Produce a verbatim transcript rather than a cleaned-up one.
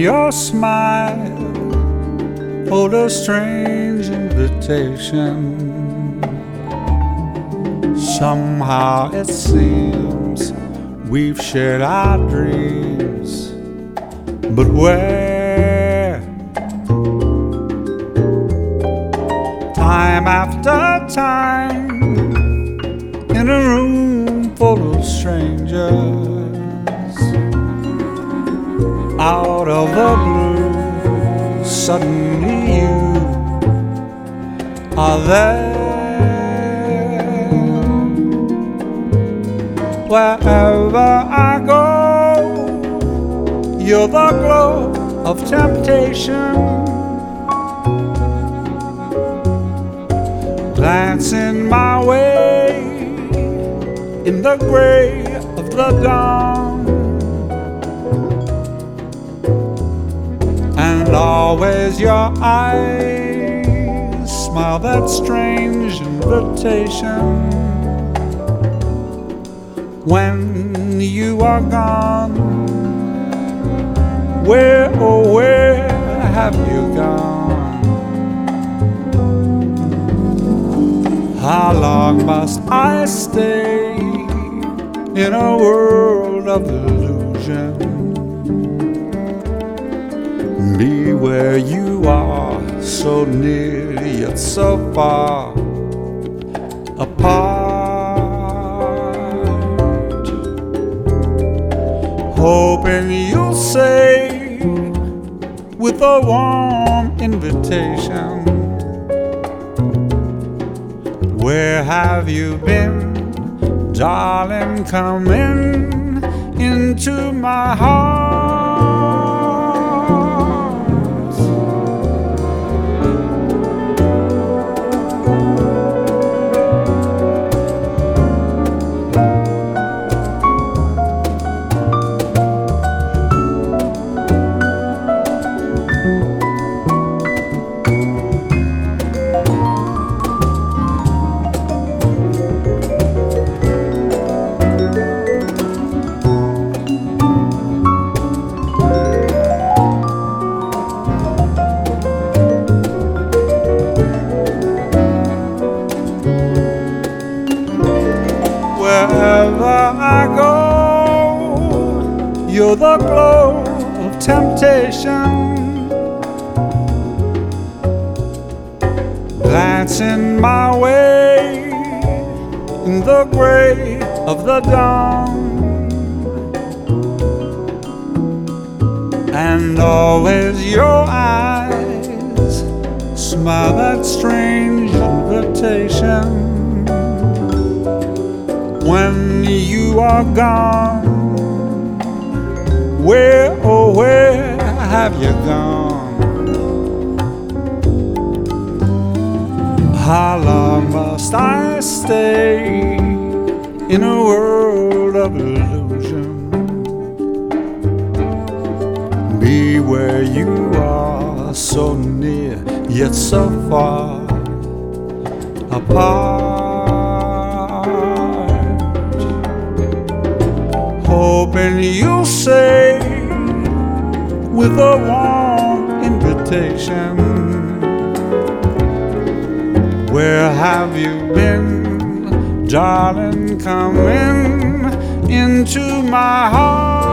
your smile hold a strange invitation. Somehow it seems we've shared our dreams, but where? Time after time, in a room full of strangers, out of the blue, suddenly you are there. Wherever I go, you're the glow of temptation, glancing my way in the gray of the dawn, and always your eyes smile that strange invitation. When you are gone, where, oh where have you gone? How long must I stay in a world of illusion? Be where you are, so near yet so far apart, hoping you'll say with a warm invitation, where have you been, darling? Come in into my heart. Wherever I go, you're the glow of temptation, glancing my way in the gray of the dawn, and always your eyes smile that strange invitation. When you are gone, where, oh where have you gone? How long must I stay in a world of illusion? Be where you are, so near yet so far apart, hoping you'll say with a warm invitation, where have you been, darling? Come in into my heart.